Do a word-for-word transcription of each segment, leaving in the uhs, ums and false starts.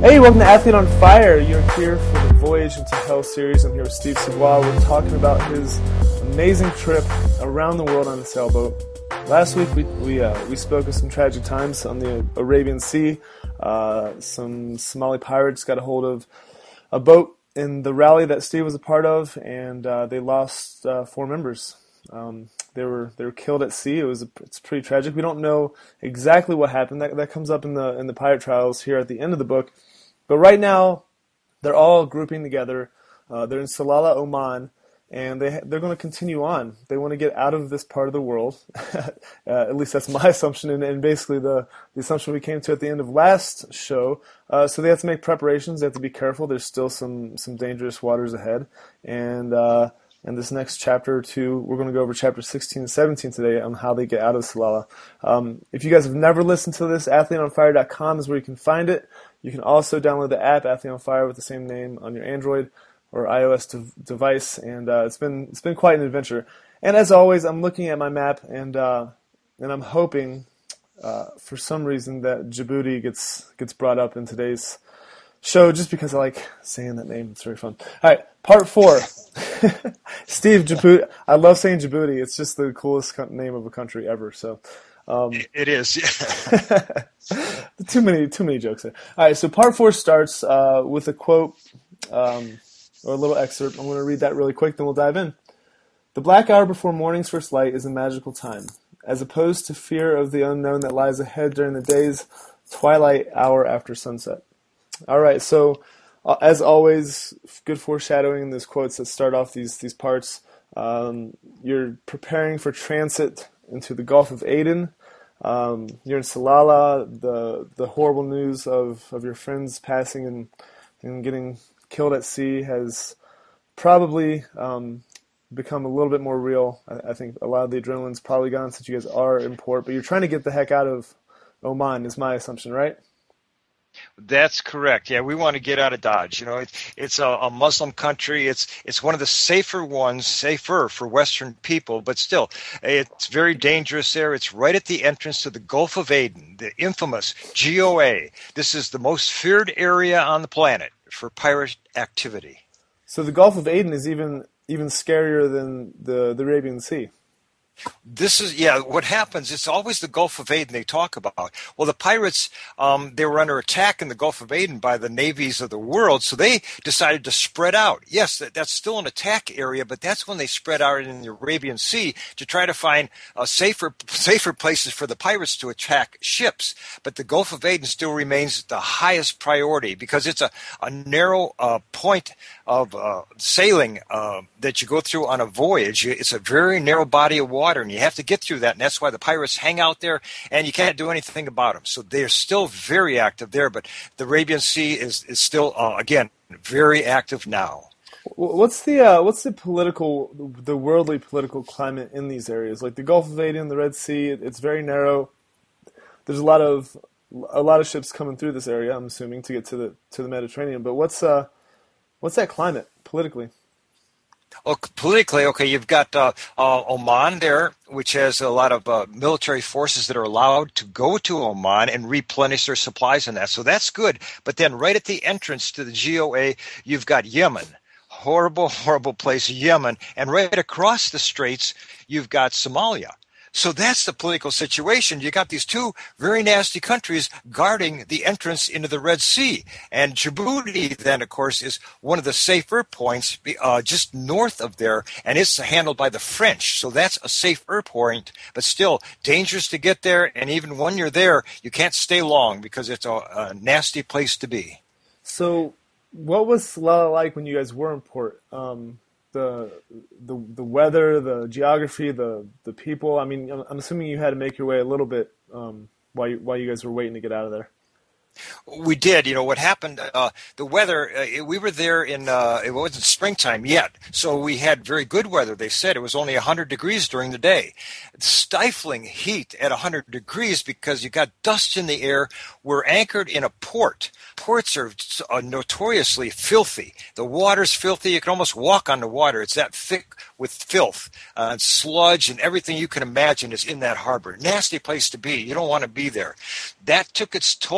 Hey, welcome to Athlete on Fire. You're here for the Voyage into Hell series. I'm here with Steve Savoie. We're talking about his amazing trip around the world on a sailboat. Last week we we uh, we spoke of some tragic times on the Arabian Sea. Uh, some Somali pirates got a hold of a boat in the rally that Steve was a part of, and uh, they lost uh, four members. Um, they were they were killed at sea. It was a, it's pretty tragic. We don't know exactly what happened. That that comes up in the in the pirate trials here at the end of the book. But right now, they're all grouping together. Uh, they're in Salalah, Oman, and they they're going to continue on. They want to get out of this part of the world. uh, at least that's my assumption, and, and basically the, the assumption we came to at the end of last show. Uh, so they have to make preparations. They have to be careful. There's still some some dangerous waters ahead. And uh, in this next chapter or two, we're going to go over chapter sixteen and seventeen today on how they get out of Salalah. Um, if you guys have never listened to this, athlete on fire dot com is where you can find it. You can also download the app Athlete on Fire with the same name on your Android or iOS de- device, and uh, it's been it's been quite an adventure. And as always, I'm looking at my map, and uh, and I'm hoping uh, for some reason that Djibouti gets gets brought up in today's show, just because I like saying that name. It's very fun. All right, part four. Steve, Djibouti. I love saying Djibouti. It's just the coolest name of a country ever. So. Um, it is. Yeah. too many, too many jokes there. All right, so part four starts uh, with a quote um, or a little excerpt. I'm going to read that really quick, then we'll dive in. The black hour before morning's first light is a magical time, as opposed to fear of the unknown that lies ahead during the day's twilight hour after sunset. All right, so uh, as always, good foreshadowing in these quotes that start off these these parts. Um, you're preparing for transit into the Gulf of Aden. Um, you're in Salalah. The the horrible news of, of your friends passing and, and getting killed at sea has probably um, become a little bit more real. I, I think a lot of the adrenaline's probably gone since you guys are in port, but you're trying to get the heck out of Oman is my assumption, right? That's correct. Yeah, we want to get out of Dodge. You know, it, it's a, a Muslim country. It's it's one of the safer ones, safer for Western people, but still, it's very dangerous there. It's right at the entrance to the Gulf of Aden, the infamous G O A. This is the most feared area on the planet for pirate activity. So the Gulf of Aden is even even scarier than the, the Arabian Sea. This is, yeah, what happens, it's always the Gulf of Aden they talk about. Well, the pirates, um, they were under attack in the Gulf of Aden by the navies of the world, so they decided to spread out. Yes, that, that's still an attack area, but that's when they spread out in the Arabian Sea to try to find uh, safer safer places for the pirates to attack ships. But the Gulf of Aden still remains the highest priority because it's a, a narrow uh, point of uh, sailing uh, that you go through on a voyage. It's a very narrow body of water. Water, and you have to get through that, and that's why the pirates hang out there, and you can't do anything about them. So they're still very active there, but the Arabian Sea is is still, uh, again, very active now. What's the uh, what's the political, the worldly political climate in these areas? Like the Gulf of Aden, the Red Sea, it's very narrow. There's a lot of a lot of ships coming through this area, I'm assuming, to get to the to the Mediterranean. But what's uh what's that climate politically? Oh, politically, okay, you've got uh, uh, Oman there, which has a lot of uh, military forces that are allowed to go to Oman and replenish their supplies and that. So that's good. But then right at the entrance to the G O A, you've got Yemen. Horrible, horrible place, Yemen. And right across the straits, you've got Somalia. So that's the political situation. You got these two very nasty countries guarding the entrance into the Red Sea. And Djibouti, then, of course, is one of the safer points uh, just north of there, and it's handled by the French. So that's a safer point, but still dangerous to get there. And even when you're there, you can't stay long because it's a, a nasty place to be. So what was Salalah like when you guys were in port? Um The, the the weather, the geography, the the people. I mean, I'm assuming you had to make your way a little bit um, while you, while you guys were waiting to get out of there. We did. You know, what happened, uh, the weather, uh, we were there in, uh, it wasn't springtime yet, so we had very good weather. They said it was only one hundred degrees during the day. Stifling heat at one hundred degrees because you got dust in the air. We're anchored in a port. Ports are uh, notoriously filthy. The water's filthy. You can almost walk on the water. It's that thick with filth uh, and sludge and everything you can imagine is in that harbor. Nasty place to be. You don't want to be there. That took its toll on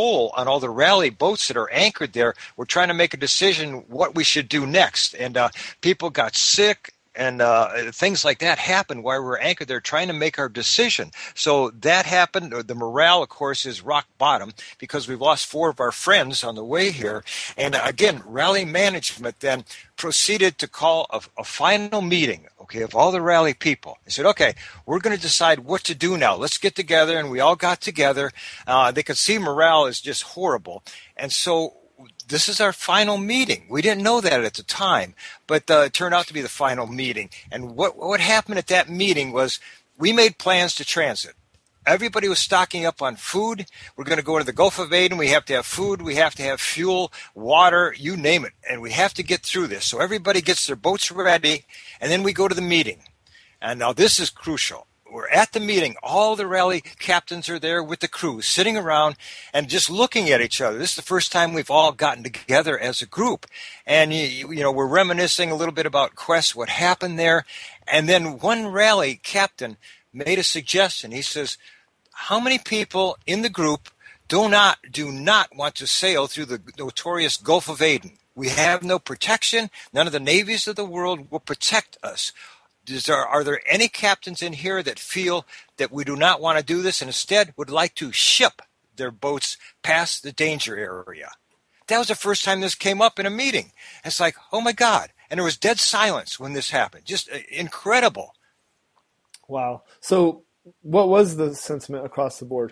on all the rally boats that are anchored there. We're trying to make a decision what we should do next. And uh, people got sick. And uh, things like that happened while we were anchored there trying to make our decision. So that happened. The morale, of course, is rock bottom because we've lost four of our friends on the way here. And again, rally management then proceeded to call a, a final meeting, okay, of all the rally people. They said, okay, we're going to decide what to do now. Let's get together. And we all got together. Uh, they could see morale is just horrible. And so this is our final meeting. We didn't know that at the time, but uh, it turned out to be the final meeting. And what what happened at that meeting was we made plans to transit. Everybody was stocking up on food. We're going to go to the Gulf of Aden. We have to have food. We have to have fuel, water, you name it. And we have to get through this. So everybody gets their boats ready, and then we go to the meeting. And now this is crucial. We're at the meeting. All the rally captains are there with the crew, sitting around and just looking at each other. This is the first time we've all gotten together as a group. And, you, you know, we're reminiscing a little bit about Quest, what happened there. And then one rally captain made a suggestion. He says, how many people in the group do not, do not want to sail through the notorious Gulf of Aden? We have no protection. None of the navies of the world will protect us. Is there, are there any captains in here that feel that we do not want to do this and instead would like to ship their boats past the danger area? That was the first time this came up in a meeting. It's like, oh my God. And there was dead silence when this happened. Just uh, incredible. Wow. So what was the sentiment across the board?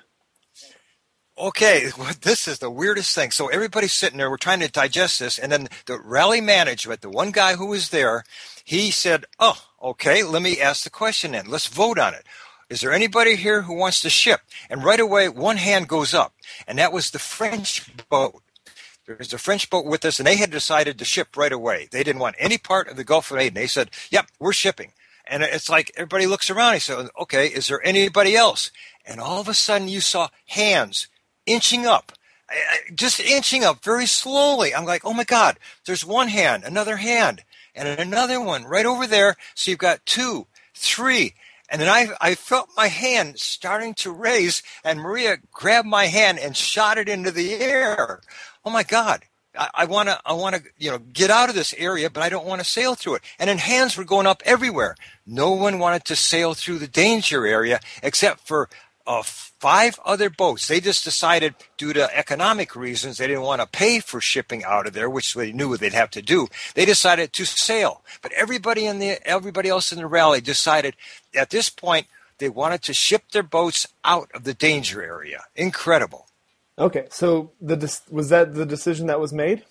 Okay, well, this is the weirdest thing. So everybody's sitting there, we're trying to digest this, and then the rally management, the one guy who was there, he said, oh, okay, let me ask the question then. Let's vote on it. Is there anybody here who wants to ship? And right away, one hand goes up, and that was the French boat. There's a French boat with us, and they had decided to ship right away. They didn't want any part of the Gulf of Aden. They said, yep, we're shipping. And it's like everybody looks around. He said, okay, is there anybody else? And all of a sudden, you saw hands inching up, just inching up very slowly. I'm like, oh my God, there's one hand, another hand, and another one right over there. So you've got two, three. And then I, I felt my hand starting to raise, and Maria grabbed my hand and shot it into the air. Oh my God. I want to, I want to, you know, get out of this area, but I don't want to sail through it. And then hands were going up everywhere. No one wanted to sail through the danger area except for uh, five other boats. They just decided, due to economic reasons, they didn't want to pay for shipping out of there, which they knew they'd have to do. They decided to sail. But everybody in the, everybody else in the rally decided at this point they wanted to ship their boats out of the danger area. Incredible. Okay, so the was that the decision that was made?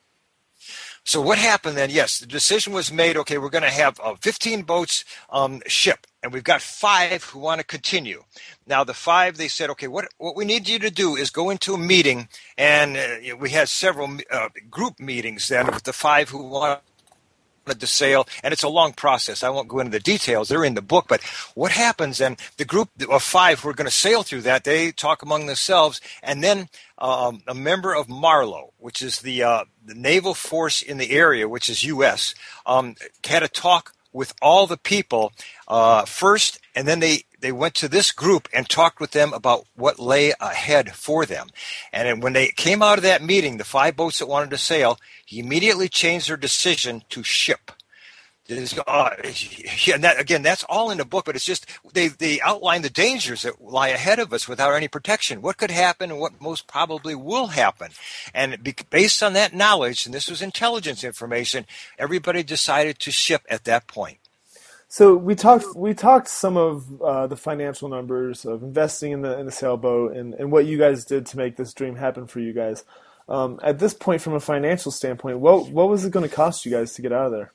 So what happened then? Yes, the decision was made, okay, we're going to have uh, fifteen boats um, ship, and we've got five who want to continue. Now, the five, they said, okay, what what we need you to do is go into a meeting, and uh, we had several uh, group meetings then with the five who want to sail, and it's a long process. I won't go into the details. They're in the book. But what happens then, the group of five who are going to sail through that, they talk among themselves, and then um, a member of Marlow, which is the, uh, the naval force in the area, which is U S, um, had a talk with all the people uh, first, and then they, they went to this group and talked with them about what lay ahead for them. And then when they came out of that meeting, the five boats that wanted to sail, he immediately changed their decision to ship. Uh, and that, again, that's all in the book, but it's just they, they outline the dangers that lie ahead of us without any protection. What could happen and what most probably will happen. And be, based on that knowledge, and this was intelligence information, everybody decided to ship at that point. So we talked we talked some of uh, the financial numbers of investing in the in the sailboat and, and what you guys did to make this dream happen for you guys. Um, at this point, from a financial standpoint, what what was it going to cost you guys to get out of there?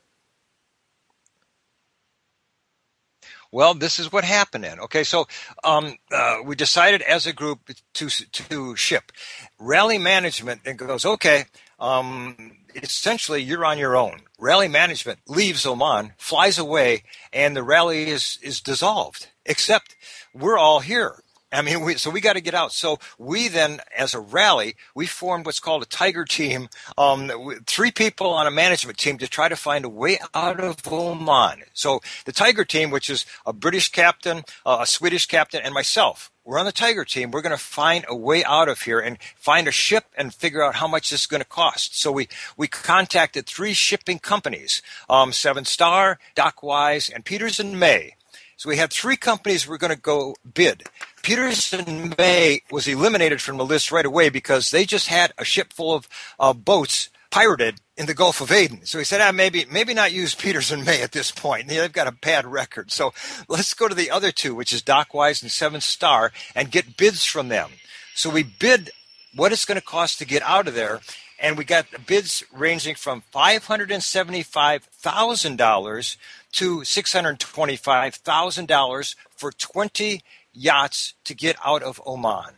Well, this is what happened then. Okay, so um, uh, we decided as a group to to ship. Rally management then goes, okay, um, essentially you're on your own. Rally management leaves Oman, flies away, and the rally is, is dissolved, except we're all here. I mean, we, so we got to get out. So we then, as a rally, we formed what's called a Tiger Team, um, three people on a management team to try to find a way out of Oman. So the Tiger Team, which is a British captain, uh, a Swedish captain, and myself, we're on the Tiger Team. We're going to find a way out of here and find a ship and figure out how much this is going to cost. So we, we contacted three shipping companies, um, Seven Star, Dockwise, and Peters and May. So we had three companies we're going to go bid. Peters and May was eliminated from the list right away because they just had a ship full of uh, boats pirated in the Gulf of Aden. So he said, ah, maybe maybe not use Peters and May at this point. They've got a bad record. So let's go to the other two, which is Dockwise and Seven Star, and get bids from them. So we bid what it's going to cost to get out of there, and we got bids ranging from five hundred seventy-five thousand dollars to six hundred twenty-five thousand dollars for twenty yachts to get out of Oman.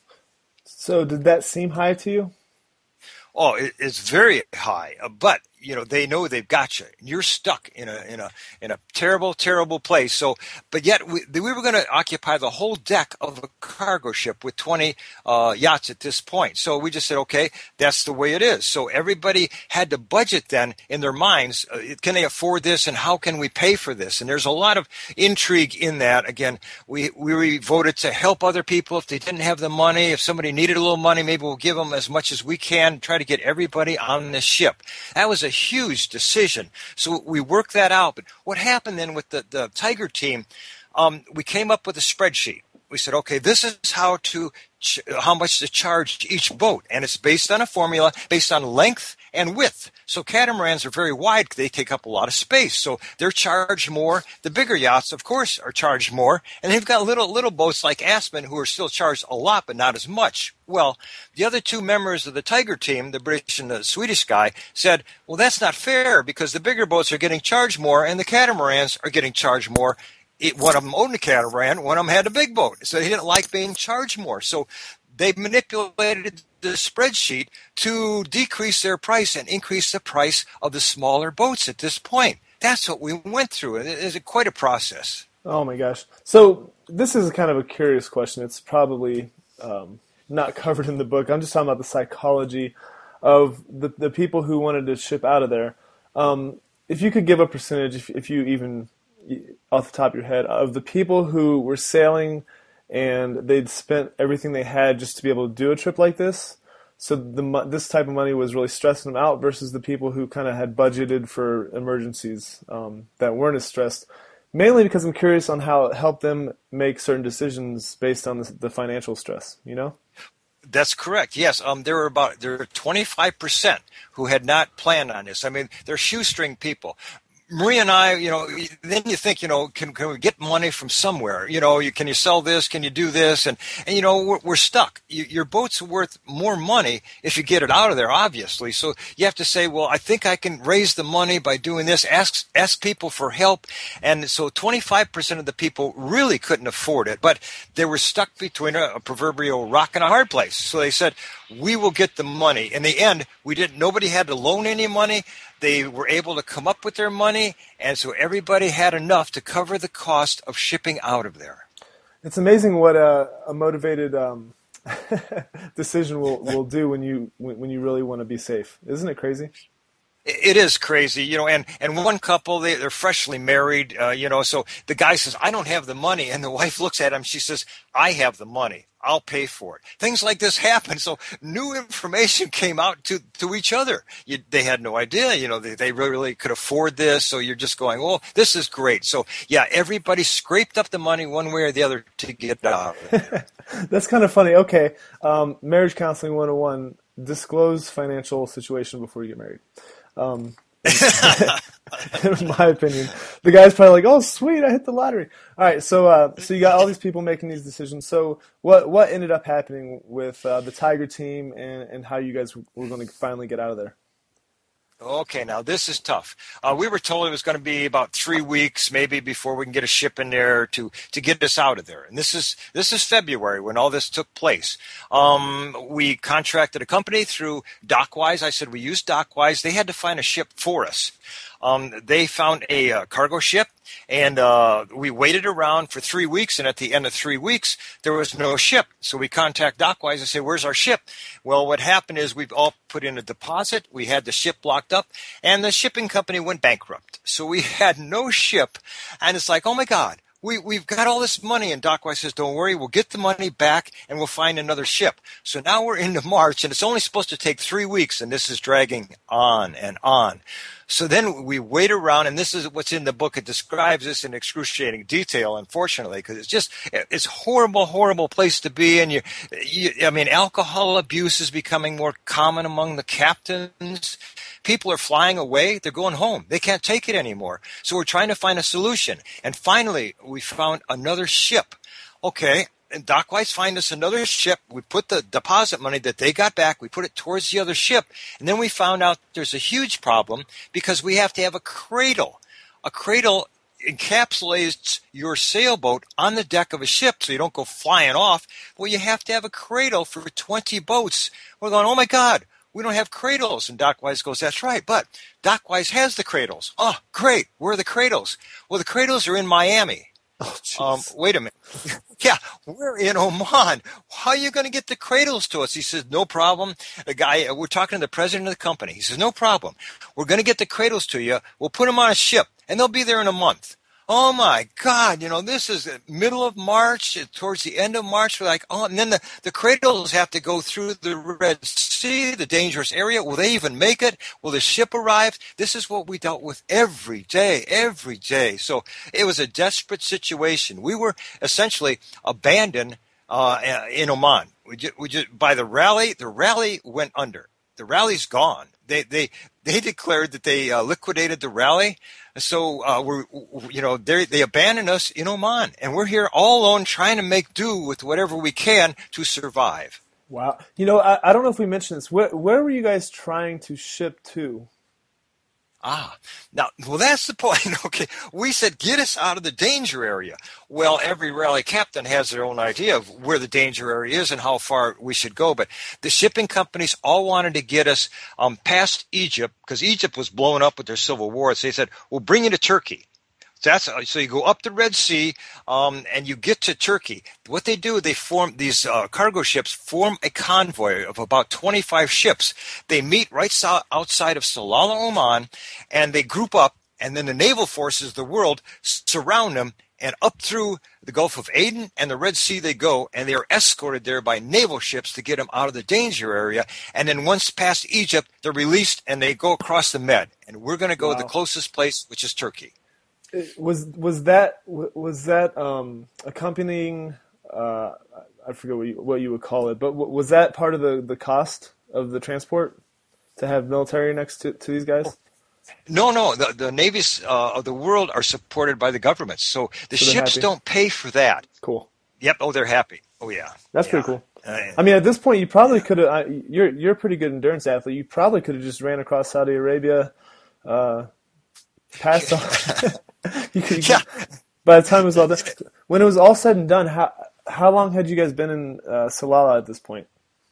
So did that seem high to you? Oh, it, it's very high, uh, but you know they know they've got you. You're stuck in a in a in a terrible, terrible place. So, but yet we we were going to occupy the whole deck of a cargo ship with twenty uh, yachts at this point. So we just said, okay, that's the way it is. So everybody had to budget then in their minds. Uh, can they afford this, and how can we pay for this? And there's a lot of intrigue in that. Again, we we voted to help other people if they didn't have the money. If somebody needed a little money, maybe we'll give them as much as we can. Try to get everybody on this ship. That was a huge decision. So we worked that out. But what happened then with the, the Tiger Team, um, we came up with a spreadsheet. We said, okay, this is how to ch- how much to charge each boat. And it's based on a formula based on length and width. So catamarans are very wide. They take up a lot of space. So they're charged more. The bigger yachts, of course, are charged more. And they've got little little boats like Aspen who are still charged a lot, but not as much. Well, the other two members of the Tiger Team, the British and the Swedish guy, said, well, that's not fair because the bigger boats are getting charged more and the catamarans are getting charged more. It, one of them owned a catamaran, one of them had a big boat. So he didn't like being charged more. So they manipulated the spreadsheet to decrease their price and increase the price of the smaller boats at this point. That's what we went through. It is quite a process. Oh, my gosh. So this is kind of a curious question. It's probably um, not covered in the book. I'm just talking about the psychology of the, the people who wanted to ship out of there. Um, if you could give a percentage, if, if you even, off the top of your head, of the people who were sailing and they'd spent everything they had just to be able to do a trip like this, so the this type of money was really stressing them out versus the people who kind of had budgeted for emergencies um, that weren't as stressed, mainly because I'm curious on how it helped them make certain decisions based on the, the financial stress, you know? That's correct. Yes, um, there were about there were twenty-five percent who had not planned on this. I mean, they're shoestring people. Maria and I, you know, then you think, you know, can, can we get money from somewhere? You know, you, can you sell this? Can you do this? And, and you know, we're, we're stuck. You, your boat's worth more money if you get it out of there, obviously. So you have to say, well, I think I can raise the money by doing this. Ask ask people for help. And so twenty-five percent of the people really couldn't afford it, but they were stuck between a, a proverbial rock and a hard place. So they said, we will get the money. In the end, we didn't. Nobody had to loan any money. They were able to come up with their money, and so everybody had enough to cover the cost of shipping out of there. It's amazing what a, a motivated um, decision will, will do when you when, when you really want to be safe. Isn't it crazy? It is crazy, you know, and, and one couple, they, they're freshly married, uh, you know, so the guy says, I don't have the money. And the wife looks at him. She says, I have the money. I'll pay for it. Things like this happen. So new information came out to, to each other. You, they had no idea, you know, they, they really could afford this. So you're just going, oh, this is great. So, yeah, everybody scraped up the money one way or the other to get out. That's kind of funny. Okay, um, marriage counseling one oh one, disclose financial situation before you get married. Um, in my opinion, the guy's probably like, "Oh, sweet, I hit the lottery." All right, so uh, so you got all these people making these decisions. So what what ended up happening with uh, the Tiger Team and, and how you guys were going to finally get out of there? Okay, now this is tough. Uh, we were told it was going to be about three weeks, maybe, before we can get a ship in there to, to get us out of there. And this is this is February when all this took place. Um, we contracted a company through Dockwise. I said we used Dockwise. They had to find a ship for us. Um, they found a uh, cargo ship, and uh, we waited around for three weeks, and at the end of three weeks, there was no ship. So we contact Dockwise and say, where's our ship? Well, what happened is we've all put in a deposit. We had the ship locked up, and the shipping company went bankrupt. So we had no ship, and it's like, oh, my God. We, we've got all this money, and Dockwise says, don't worry, we'll get the money back, and we'll find another ship. So now we're into March, and it's only supposed to take three weeks, and this is dragging on and on. So then we wait around, and this is what's in the book. It describes this in excruciating detail, unfortunately, because it's just it's horrible, horrible place to be. And you, you, I mean, alcohol abuse is becoming more common among the captains. People are flying away. They're going home. They can't take it anymore. So we're trying to find a solution. And finally, we found another ship. Okay. And Dockwise find us another ship. We put the deposit money that they got back, we put it towards the other ship. And then we found out there's a huge problem because we have to have a cradle. A cradle encapsulates your sailboat on the deck of a ship so you don't go flying off. Well, you have to have a cradle for twenty boats. We're going, oh, my God, we don't have cradles. And Dockwise goes, that's right, but Dockwise has the cradles. Oh, great. Where are the cradles? Well, the cradles are in Miami. Oh, um, wait a minute. Yeah, we're in Oman. How are you going to get the cradles to us? He says, no problem. The guy, we're talking to the president of the company. He says, no problem. We're going to get the cradles to you. We'll put them on a ship, and they'll be there in a month. Oh, my God. You know, this is the middle of March, towards the end of March. We're like, oh, and then the, the cradles have to go through the Red Sea, the dangerous area. Will they even make it? Will the ship arrive? This is what we dealt with every day, every day. So it was a desperate situation. We were essentially abandoned uh, in Oman. We just, we just, by the rally, the rally went under. The rally's gone. They they they declared that they uh, liquidated the rally. So uh, we're you know they they abandoned us in Oman, and we're here all alone trying to make do with whatever we can to survive. Wow. You know, I, I don't know if we mentioned this. Where where were you guys trying to ship to? Ah, now, well, that's the point. Okay, we said, get us out of the danger area. Well, every rally captain has their own idea of where the danger area is and how far we should go. But the shipping companies all wanted to get us um, past Egypt because Egypt was blown up with their civil war. So they said, we'll bring you to Turkey. That's so you go up the Red Sea um, and you get to Turkey. What they do, they form these uh, cargo ships form a convoy of about twenty-five ships. They meet right so- outside of Salalah, Oman, and they group up. And then the naval forces of the world surround them, and up through the Gulf of Aden and the Red Sea they go, and they are escorted there by naval ships to get them out of the danger area. And then once past Egypt, they're released and they go across the Med. And we're going to go Wow. to the closest place, which is Turkey. Was was that was that um, accompanying? Uh, I forget what you, what you would call it, but was that part of the, the cost of the transport to have military next to, to these guys? No, no. The, the navies uh, of the world are supported by the governments, so the So they're ships happy. don't pay for that. Cool. Yep. Oh, they're happy. Oh, yeah. That's Yeah. pretty cool. Uh, I mean, at this point, you probably could have. You're you're a pretty good endurance athlete. You probably could have just ran across Saudi Arabia, uh, passed on. you could, yeah. By the time it was all done, when it was all said and done, how how long had you guys been in uh, Salalah at this point?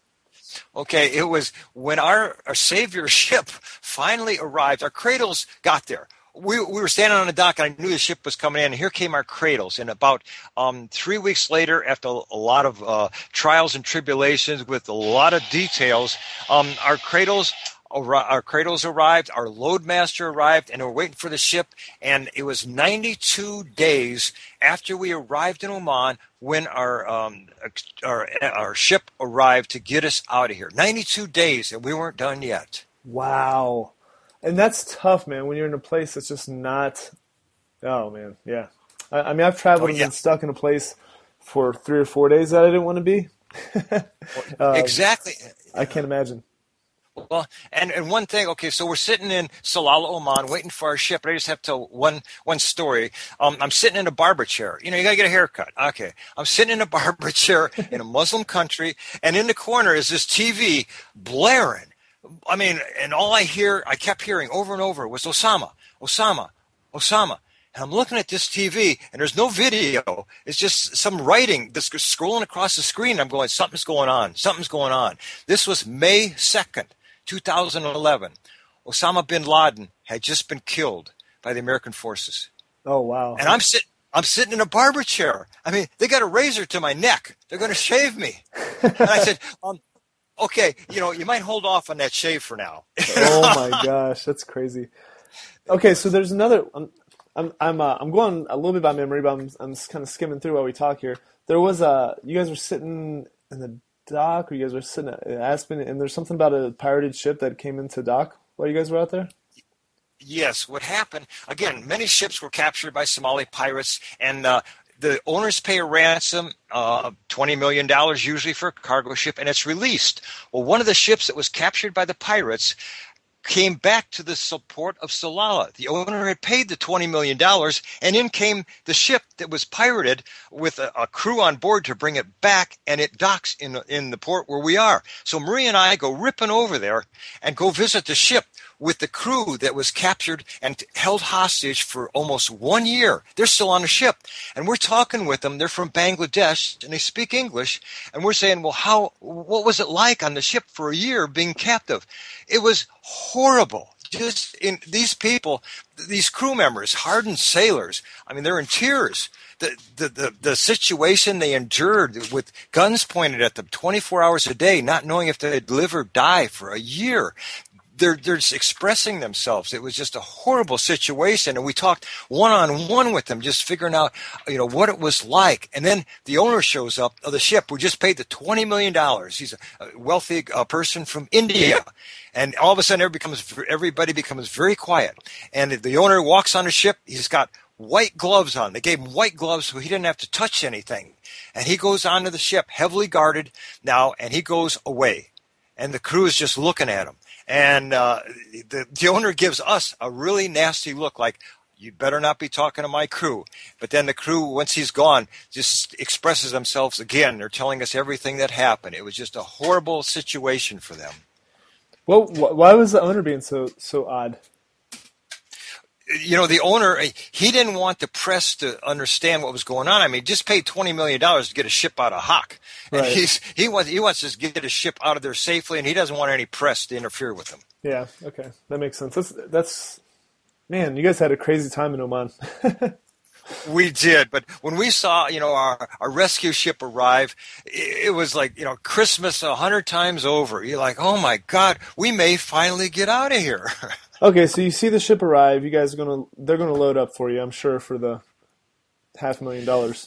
Okay, it was when our, our Savior ship finally arrived. Our cradles got there. We we were standing on the dock, and I knew the ship was coming in, and here came our cradles. And about um, three weeks later, after a lot of uh, trials and tribulations with a lot of details, um, our cradles our cradles arrived, our loadmaster arrived, and we're waiting for the ship. And it was ninety-two days after we arrived in Oman when our um, our our ship arrived to get us out of here. ninety-two days, and we weren't done yet. Wow. And that's tough, man, when you're in a place that's just not, oh, man, yeah. I, I mean, I've traveled Oh, and yeah. been stuck in a place for three or four days that I didn't want to be. um, Exactly. I can't imagine. Well, and, and one thing, okay, so we're sitting in Salalah, Oman, waiting for our ship. And I just have to tell one one story. Um, I'm sitting in a barber chair. You know, you got to get a haircut. Okay. I'm sitting in a barber chair in a Muslim country, and in the corner is this T V blaring. I mean, and all I hear, I kept hearing over and over was Osama, Osama, Osama. And I'm looking at this T V, and there's no video. It's just some writing that's scrolling across the screen. I'm going, something's going on. Something's going on. This was May second, two thousand eleven. Osama bin Laden had just been killed by the American forces. Oh, wow. And I'm sitting. I'm sitting in a barber chair. I mean, they got a razor to my neck. They're going to shave me. And I said, um, okay, you know, you might hold off on that shave for now. Oh my gosh, that's crazy. Okay, so there's another. I'm I'm I'm, uh, I'm going a little bit by memory, but I'm I'm just kind of skimming through while we talk here. There was a you guys were sitting in the dock, or you guys were sitting at Aspen, and there's something about a pirated ship that came into dock while you guys were out there. Yes, what happened, again, many ships were captured by Somali pirates, and uh, the owners pay a ransom, uh, twenty million dollars usually for a cargo ship, and it's released. Well, one of the ships that was captured by the pirates came back to the support of Salalah. The owner had paid the twenty million dollars, and in came the ship that was pirated with a, a crew on board to bring it back, and it docks in, in the port where we are. So Marie and I go ripping over there and go visit the ship with the crew that was captured and held hostage for almost one year. They're still on the ship. And we're talking with them. They're from Bangladesh, and they speak English. And we're saying, well, how? What was it like on the ship for a year being captive? It was horrible. Just in these people, these crew members, hardened sailors, I mean, they're in tears. The, the, the, the situation they endured with guns pointed at them twenty-four hours a day, not knowing if they'd live or die for a year. They're, they're just expressing themselves. It was just a horrible situation. And we talked one-on-one with them, just figuring out, you know, what it was like. And then the owner shows up of the ship. We just paid the twenty million dollars. He's a wealthy uh, person from India. And all of a sudden, everybody becomes, everybody becomes very quiet. And the owner walks on the ship. He's got white gloves on. They gave him white gloves so he didn't have to touch anything. And he goes onto the ship, heavily guarded now, and he goes away. And the crew is just looking at him. And uh, the, the owner gives us a really nasty look like, you better not be talking to my crew. But then the crew, once he's gone, just expresses themselves again. They're telling us everything that happened. It was just a horrible situation for them. Well, why was the owner being so so odd? You know, the owner, he didn't want the press to understand what was going on. I mean, he just paid twenty million dollars to get a ship out of Hock. And right. he's, he, wants, he wants to get a ship out of there safely, and he doesn't want any press to interfere with him. Yeah, okay. That makes sense. That's, that's man, you guys had a crazy time in Oman. We did, but when we saw, you know, our, our rescue ship arrive, it, it was like, you know, Christmas a hundred times over. You're like, oh my God, we may finally get out of here. Okay, so you see the ship arrive. You guys are gonna, they're gonna load up for you, I'm sure, for the half million dollars.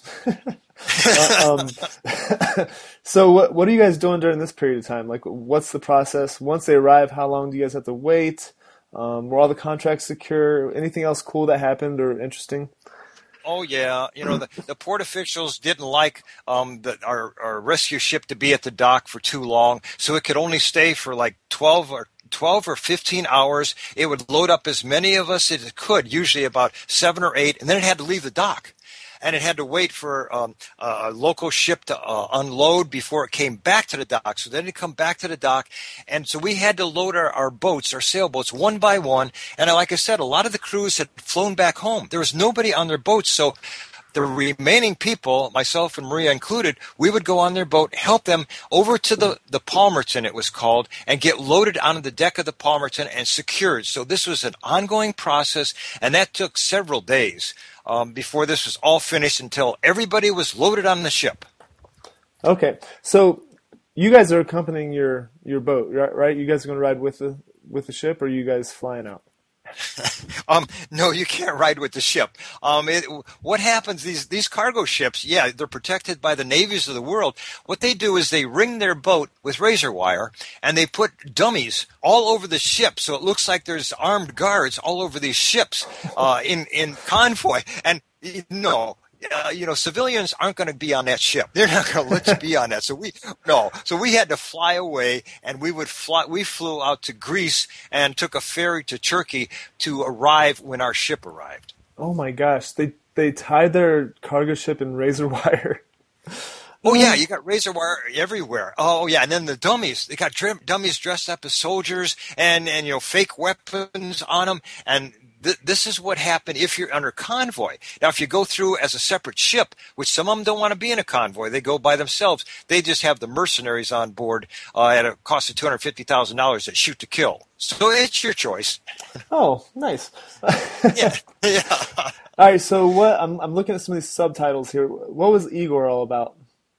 uh, um, so what what are you guys doing during this period of time? Like, what's the process? Once they arrive, how long do you guys have to wait? Um, were all the contracts secure? Anything else cool that happened or interesting? Oh, yeah. You know, the, the port officials didn't like um, the, our, our rescue ship to be at the dock for too long, so it could only stay for like twelve or twelve or fifteen hours. It would load up as many of us as it could, usually about seven or eight, and then it had to leave the dock. And it had to wait for um, a local ship to uh, unload before it came back to the dock. So then it come back to the dock. And so we had to load our, our boats, our sailboats, one by one. And like I said, a lot of the crews had flown back home. There was nobody on their boats. So the remaining people, myself and Maria included, we would go on their boat, help them over to the, the Palmerton, it was called, and get loaded onto the deck of the Palmerton and secured. So this was an ongoing process, and that took several days um, before this was all finished until everybody was loaded on the ship. Okay, so you guys are accompanying your, your boat, right? You guys are going to ride with the with the ship, or are you guys flying out? um, no, you can't ride with the ship. Um, it, what happens, these, these cargo ships, yeah, they're protected by the navies of the world. What they do is they ring their boat with razor wire, and they put dummies all over the ship, so it looks like there's armed guards all over these ships uh, in, in convoy. And no, Uh, you know, civilians aren't going to be on that ship. They're not going to let you be on that. So we, no. So we had to fly away, and we would fly. We flew out to Greece and took a ferry to Turkey to arrive when our ship arrived. Oh my gosh! They they tied their cargo ship in razor wire. Oh yeah, you got razor wire everywhere. Oh yeah, and then the dummies. They got dr- dummies dressed up as soldiers, and and you know, fake weapons on them, and th- this is what happened if you're under convoy. Now, if you go through as a separate ship, which some of them don't want to be in a convoy, they go by themselves. They just have the mercenaries on board uh, at a cost of two hundred fifty thousand dollars that shoot to kill. So it's your choice. Oh, nice. yeah, yeah. All right, so what? I'm I'm looking at some of these subtitles here. What was Igor all about?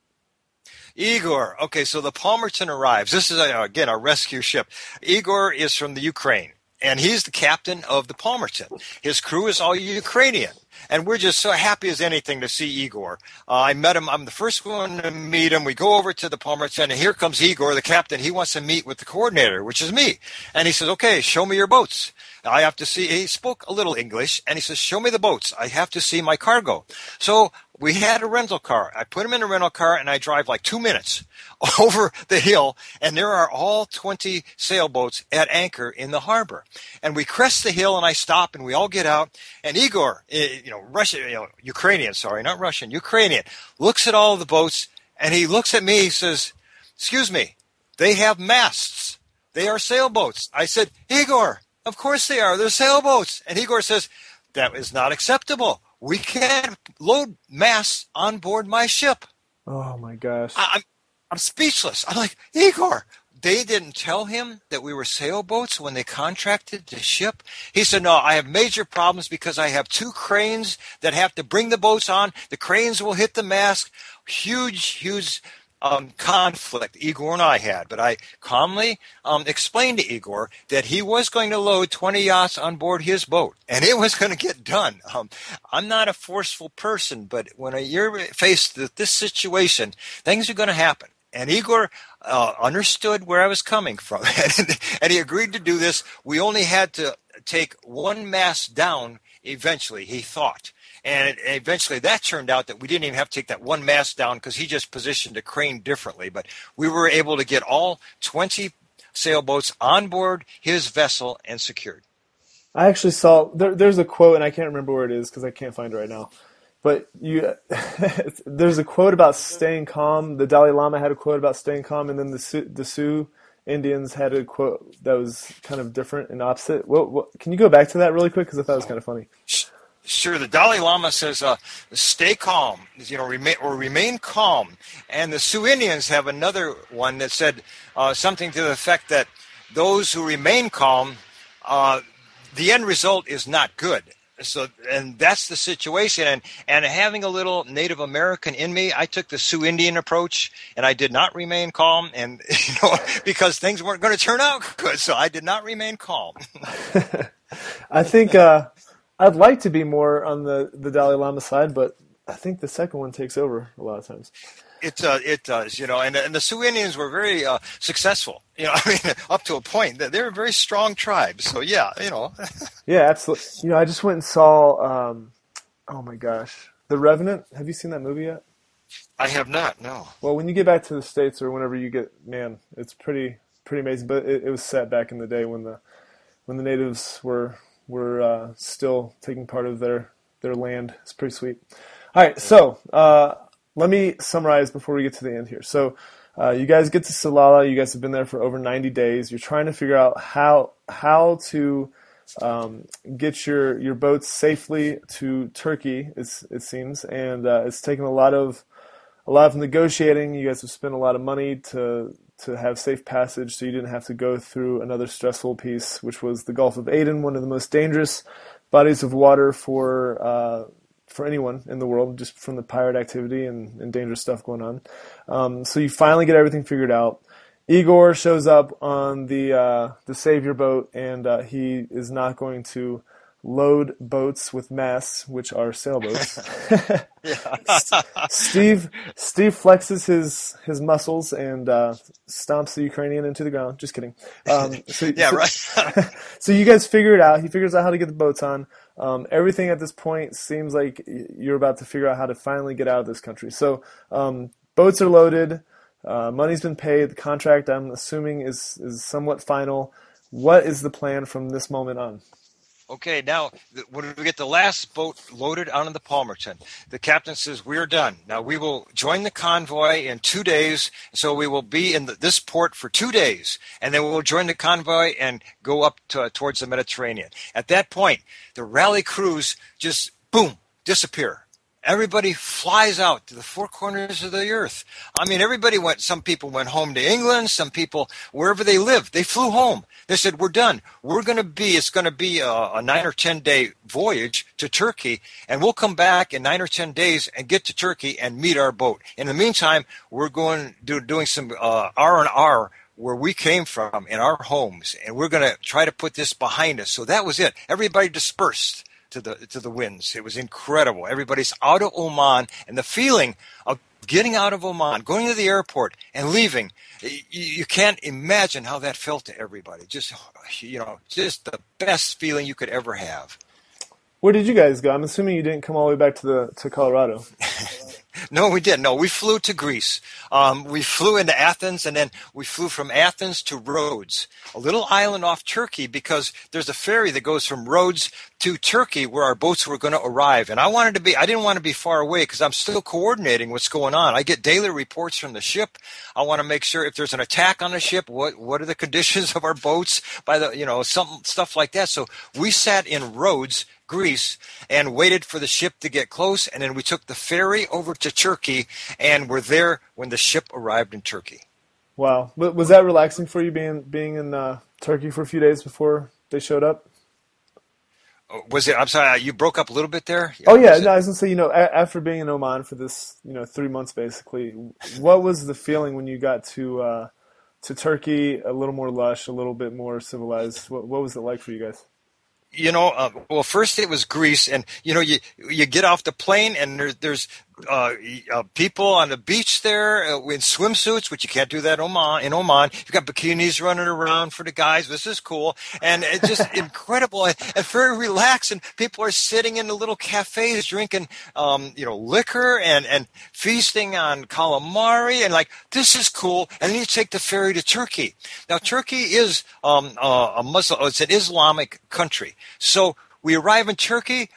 Igor. Okay, so the Palmerton arrives. This is, a, again, a rescue ship. Igor is from the Ukraine, and he's the captain of the Palmerton. His crew is all Ukrainian, and we're just so happy as anything to see Igor. Uh, I met him. I'm the first one to meet him. We go over to the Palmerton, and here comes Igor, the captain. He wants to meet with the coordinator, which is me. And he says, okay, show me your boats. I have to see, he spoke a little English, and he says, show me the boats. I have to see my cargo. So we had a rental car. I put him in a rental car, and I drive like two minutes over the hill, and there are all twenty sailboats at anchor in the harbor. And we crest the hill, and I stop, and we all get out, and Igor, you know, Russian, you know, Ukrainian, sorry, not Russian, Ukrainian, looks at all the boats, and he looks at me, he says, excuse me, they have masts. They are sailboats. I said, Igor, of course they are. They're sailboats. And Igor says, that is not acceptable. We can't load masts on board my ship. Oh, my gosh. I, I'm, I'm speechless. I'm like, Igor, they didn't tell him that we were sailboats when they contracted the ship? He said, no, I have major problems because I have two cranes that have to bring the boats on. The cranes will hit the mast. Huge, huge Um, conflict Igor and I had, but I calmly um, explained to Igor that he was going to load twenty yachts on board his boat, and it was going to get done. Um, I'm not a forceful person, but when you're faced with this situation, things are going to happen. And Igor uh, understood where I was coming from, and, and he agreed to do this. We only had to take one mast down eventually, he thought. And eventually that turned out that we didn't even have to take that one mast down because he just positioned a crane differently. But we were able to get all twenty sailboats on board his vessel and secured. I actually saw, there, there's a quote, and I can't remember where it is because I can't find it right now. But you, there's a quote about staying calm. The Dalai Lama had a quote about staying calm, and then the Sioux, the Sioux Indians had a quote that was kind of different and opposite. What, what, can you go back to that really quick because I thought it was kind of funny. Sure, the Dalai Lama says, uh, stay calm, you know, remain, or remain calm. And the Sioux Indians have another one that said uh, something to the effect that those who remain calm, uh, the end result is not good. So, and that's the situation. And, and having a little Native American in me, I took the Sioux Indian approach, and I did not remain calm, and you know, because things weren't going to turn out good. So I did not remain calm. I think uh, I'd like to be more on the, the Dalai Lama side, but I think the second one takes over a lot of times. It uh, it does, you know, and, and the Sioux Indians were very uh, successful, you know, I mean, up to a point. They're a very strong tribe, so yeah, you know. Yeah, absolutely. You know, I just went and saw, um, oh my gosh, The Revenant. Have you seen that movie yet? I have not, no. Well, when you get back to the States or whenever you get, man, it's pretty pretty amazing. But it, it was set back in the day when the when the natives were were uh, still taking part of their, their land. It's pretty sweet. All right, so uh, let me summarize before we get to the end here. So uh, you guys get to Salalah. You guys have been there for over ninety days. You're trying to figure out how how to um, get your your boats safely to Turkey. It's, it seems, and uh, it's taken a lot of a lot of negotiating. You guys have spent a lot of money to to have safe passage, so you didn't have to go through another stressful piece, which was the Gulf of Aden, one of the most dangerous bodies of water for uh, for anyone in the world, just from the pirate activity and, and dangerous stuff going on. Um, so you finally get everything figured out. Igor shows up on the uh, the Savior boat, and uh, he is not going to load boats with masts, which are sailboats. Steve Steve flexes his his muscles and uh, stomps the Ukrainian into the ground. Just kidding. Um, so, yeah, so, right. So you guys figure it out. He figures out how to get the boats on. Um, everything at this point seems like you're about to figure out how to finally get out of this country. So um, boats are loaded. Uh, money's been paid. The contract, I'm assuming, is is somewhat final. What is the plan from this moment on? Okay, now th- when we get the last boat loaded onto the Palmerton, the captain says, "We're done. Now we will join the convoy in two days. So we will be in the, this port for two days, and then we'll join the convoy and go up to, towards the Mediterranean." At that point, the rally crews just boom disappear. Everybody flies out to the four corners of the earth. I mean, everybody went, some people went home to England, some people, wherever they lived, they flew home. They said, "We're done. We're going to be, it's going to be a, a nine or ten day voyage to Turkey, and we'll come back in nine or ten days and get to Turkey and meet our boat. In the meantime, we're going do, doing some uh, R and R where we came from in our homes, and we're going to try to put this behind us." So that was it. Everybody dispersed to the to the winds. It was incredible. Everybody's out of Oman, and the feeling of getting out of Oman, going to the airport and leaving, you, you can't imagine how that felt to everybody. Just, you know, just the best feeling you could ever have. Where did you guys go? I'm assuming you didn't come all the way back to the to Colorado. No, we didn't. No, we flew to Greece. Um, we flew into Athens, and then we flew from Athens to Rhodes, a little island off Turkey, because there's a ferry that goes from Rhodes to Turkey where our boats were going to arrive. And I wanted to be, I didn't want to be far away because I'm still coordinating what's going on. I get daily reports from the ship. I want to make sure if there's an attack on the ship, what what are the conditions of our boats, by the, you know, some stuff like that. So we sat in Rhodes, Greece, and waited for the ship to get close, and then we took the ferry over to Turkey, and were there when the ship arrived in Turkey. Wow. Was that relaxing for you, being being in uh, Turkey for a few days before they showed up? Was it? I'm sorry, you broke up a little bit there. Oh yeah, no, I was gonna say, you know, a- after being in Oman for this, you know, three months basically, what was the feeling when you got to uh, to Turkey? A little more lush, a little bit more civilized. What what was it like for you guys? You know, uh, well, first it was Greece, and you know, you you get off the plane, and there, there's uh, uh, people on the beach there uh, in swimsuits, which you can't do that in Oman. In Oman, you've got bikinis running around for the guys. This is cool, and it's just incredible and, and very relaxed. And people are sitting in the little cafes drinking, um, you know, liquor and and feasting on calamari, and like, this is cool. And then you take the ferry to Turkey. Now, Turkey is um, uh, a Muslim; it's an Islamic country. So we arrive in Turkey,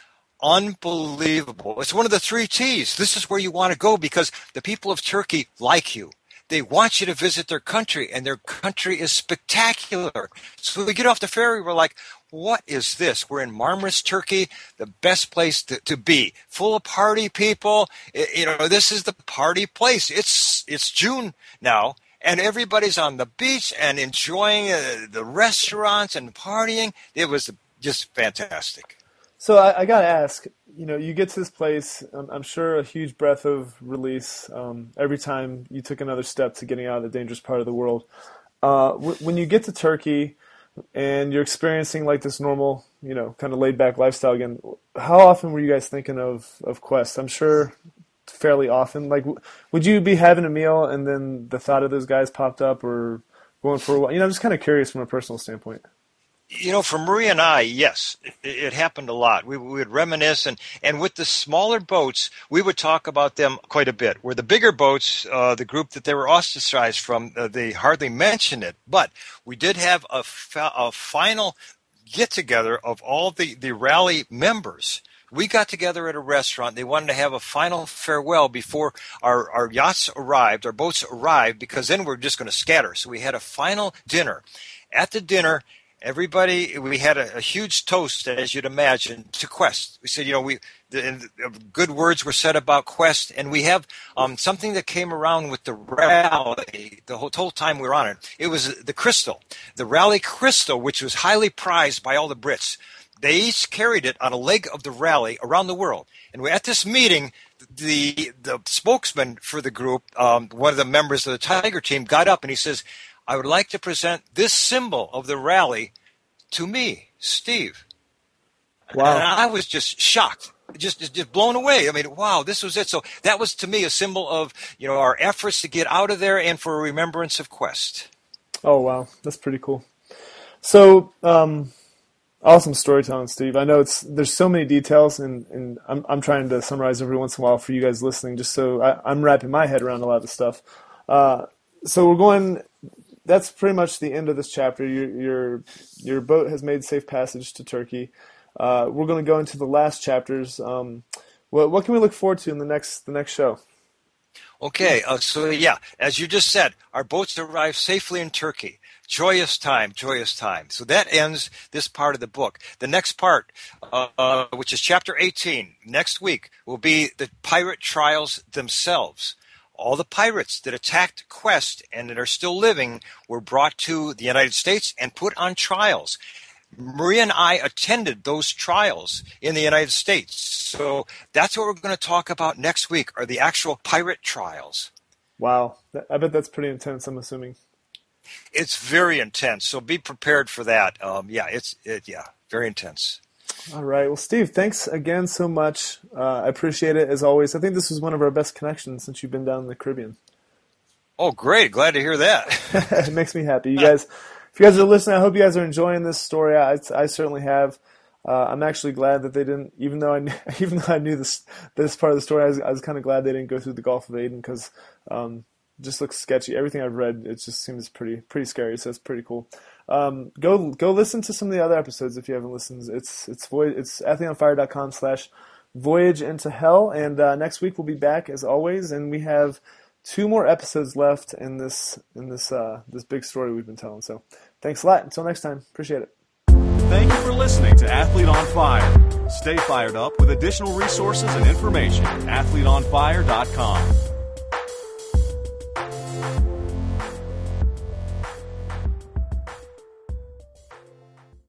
unbelievable. It's one of the three T's. This is where you want to go because the people of Turkey like you. They want you to visit their country, and their country is spectacular. So we get off the ferry, we're like, what is this? We're in Marmaris, Turkey, the best place to, to be. Full of party people. It, you know, this is the party place. It's it's June now, and everybody's on the beach and enjoying uh, the restaurants and partying. It was just fantastic. So I, I got to ask, you know, you get to this place, I'm, I'm sure a huge breath of release um, every time you took another step to getting out of the dangerous part of the world. Uh, w- when you get to Turkey and you're experiencing like this normal, you know, kind of laid back lifestyle again, how often were you guys thinking of, of Quest? I'm sure fairly often. Like, w- would you be having a meal and then the thought of those guys popped up, or going for a while? You know, I'm just kind of curious from a personal standpoint. You know, for Marie and I, yes, it, it happened a lot. We, we would reminisce, and, and with the smaller boats, we would talk about them quite a bit. Where the bigger boats, uh, the group that they were ostracized from, uh, they hardly mentioned it. But we did have a, fa- a final get-together of all the, the rally members. We got together at a restaurant. They wanted to have a final farewell before our, our yachts arrived, our boats arrived, because then we're just going to scatter. So we had a final dinner. At the dinner, everybody, we had a, a huge toast, as you'd imagine, to Quest. We said, you know, we the, the good words were said about Quest, and we have um, something that came around with the rally the whole, whole time we were on it. It was the crystal, the rally crystal, which was highly prized by all the Brits. They each carried it on a leg of the rally around the world. And we, at this meeting, the the spokesman for the group, um, one of the members of the Tiger team, got up and he says, I would like to present this symbol of the rally to me, Steve. Wow. And I was just shocked, just, just just blown away. I mean, wow, this was it. So that was to me a symbol of, you know, our efforts to get out of there and for a remembrance of Quest. Oh, wow. That's pretty cool. So, um, awesome storytelling, Steve. I know it's there's so many details, and, and I'm I'm trying to summarize every once in a while for you guys listening, just so I, I'm wrapping my head around a lot of the stuff. Uh, so we're going... That's pretty much the end of this chapter. Your your your boat has made safe passage to Turkey. uh, we're going to go into the last chapters. Um, what, what can we look forward to in the next the next show? Okay, uh, so yeah, as you just said, our boats arrived safely in Turkey. Joyous time, joyous time. So that ends this part of the book. The next part, uh, uh, which is chapter eighteen, next week, will be the pirate trials themselves. All the pirates that attacked Quest and that are still living were brought to the United States and put on trials. Maria and I attended those trials in the United States. So that's what we're going to talk about next week, are the actual pirate trials. Wow. I bet that's pretty intense, I'm assuming. It's very intense, so be prepared for that. Um, yeah, it's it, yeah, very intense. All right. Well, Steve, thanks again so much. Uh, I appreciate it, as always. I think this was one of our best connections since you've been down in the Caribbean. Oh, great. Glad to hear that. It makes me happy. You guys, if you guys are listening, I hope you guys are enjoying this story. I, I certainly have. Uh, I'm actually glad that they didn't, even though I knew, even though I knew this this part of the story, I was, I was kind of glad they didn't go through the Gulf of Aden because um, it just looks sketchy. Everything I've read, it just seems pretty pretty scary. So it's pretty cool. Um, go go listen to some of the other episodes if you haven't listened. It's it's voy- it's athleteonfire.com slash voyage into hell. And uh, next week we'll be back as always, and we have two more episodes left in this in this uh, this big story we've been telling. So thanks a lot. Until next time, appreciate it. Thank you for listening to Athlete on Fire. Stay fired up with additional resources and information at athlete on fire dot com.